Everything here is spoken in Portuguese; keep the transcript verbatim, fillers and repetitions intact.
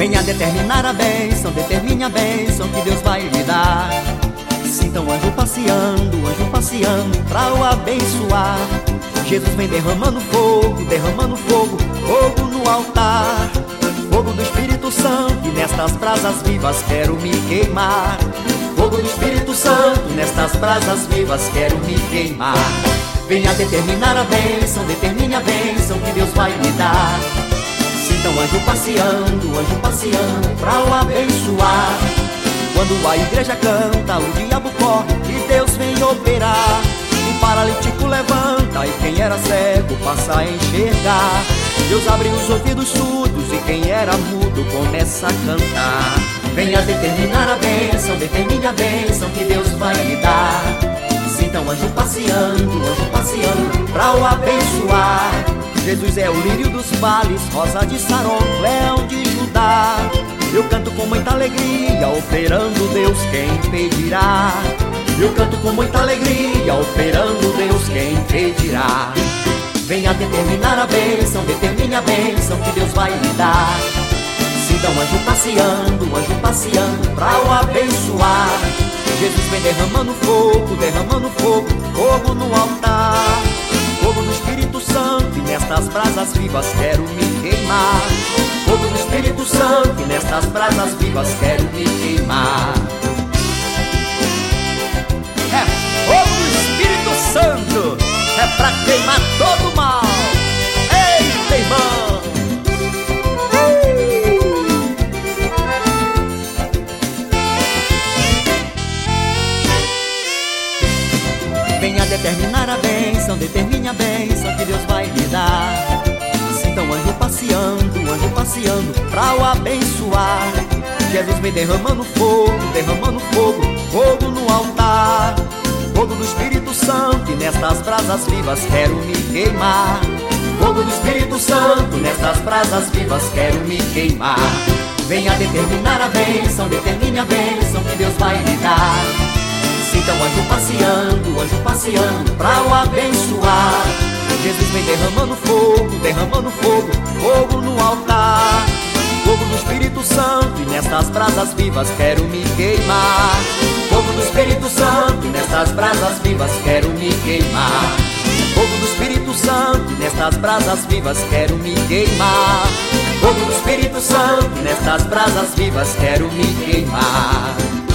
Venha determinar a bênção, determine a bênção que Deus vai lhe dar. Sinta um anjo passeando, um anjo passeando pra o abençoar. Jesus vem derramando fogo, derramando fogo, fogo no altar. Fogo do Espírito Santo, e nestas brasas vivas quero me queimar. Fogo do Espírito Santo, nestas brasas vivas quero me queimar. Venha determinar a bênção, determine a bênção que Deus vai lhe dar. Sinta um anjo passeando, um anjo passeando pra o abençoar. Quando a igreja canta, o diabo corre e Deus vem operar. O paralítico levanta e quem era cego passa a enxergar. Deus abre os ouvidos surdos e quem era mudo começa a cantar. Venha determinar a bênção, determine a bênção que Deus vai lhe dar. Sinta um anjo passeando, um anjo passeando pra o abençoar. Jesus é o lírio dos vales, rosa de Saron, leão de Judá. Eu canto com muita alegria, operando Deus quem impedirá. Eu canto com muita alegria, operando Deus quem impedirá. Venha determinar a bênção, determine a bênção que Deus vai lhe dar. Sinta um anjo passeando, um anjo passeando pra o abençoar. Jesus vem derramando fogo, derramando fogo, fogo no altar. Fogo do Espírito Santo, e nestas brasas vivas quero me queimar. Fogo do Espírito Santo, e nestas brasas vivas quero me queimar. É fogo do Espírito Santo, é pra queimar todo o mal. Eita, irmão! Venha determinar a bênção, determine a bênção que Deus vai lhe dar. Sinta um anjo passeando, um anjo passeando pra o abençoar. Jesus vem derramando fogo, derramando fogo, fogo no altar. Fogo do Espírito Santo, e nestas brasas vivas quero me queimar. Fogo do Espírito Santo, nestas brasas vivas quero me queimar. Venha determinar a bênção, determine a bênção que Deus vai lhe dar. Sinta um anjo passeando, um anjo passeando pra o abençoar. Jesus vem derramando fogo, derramando fogo, fogo no altar. Fogo do Espírito Santo, e nestas brasas vivas quero me queimar. Fogo do Espírito Santo, e nestas brasas vivas quero me queimar. Fogo do Espírito Santo, e nestas brasas vivas quero me queimar. Fogo do Espírito Santo, e nestas brasas vivas quero me queimar.